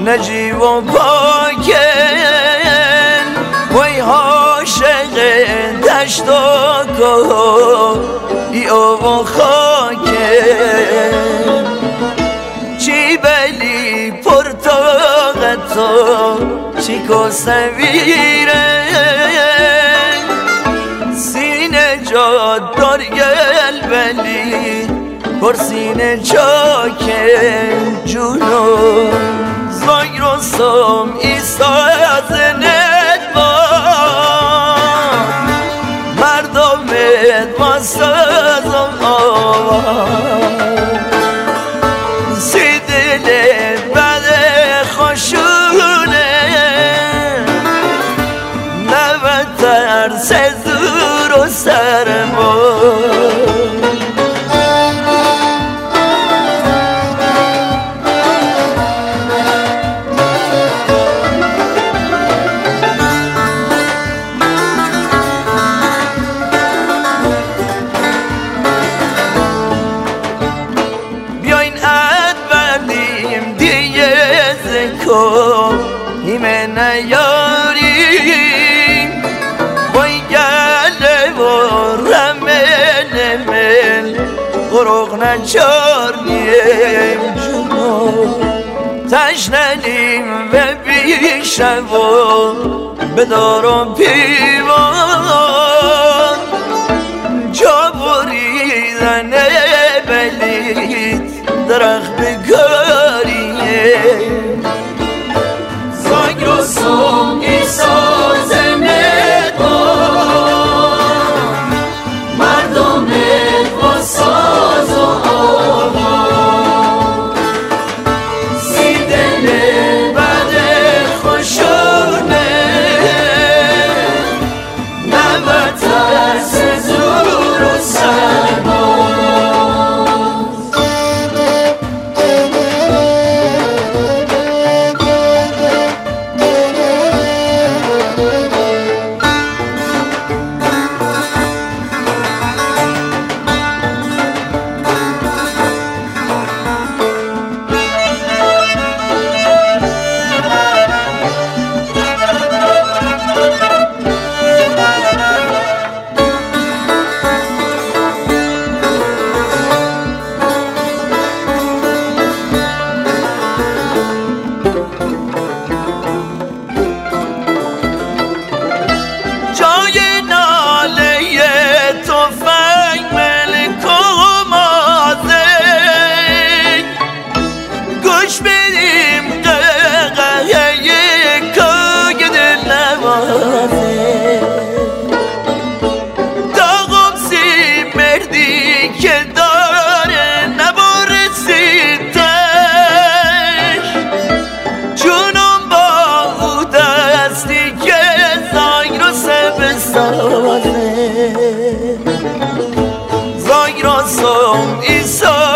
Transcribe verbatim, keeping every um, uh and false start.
نجیب و پاکن وی عاشق دشت و کوه بیا و خاکن چی بلی پرتاقتو چیکو سویره سینه جاد دار گل بلی پرسینه چاکن جونو زایر و سام ایسا زنت با مردمت با ساز و آواز سی دلت بد خوشونه نبود ترس زور و سرمون ایمه نیاریم وای گله و رمل مل غرق نچاریم جنو تشننیم و بیشم و بدارم پیوان جا بریدن بلید درخت بگاریم زایر و سام ایسا زنت با مردمت با ساز و آواز سی دل بد خوشونه نبود ترس زور و سرباز زایر و سام ایسا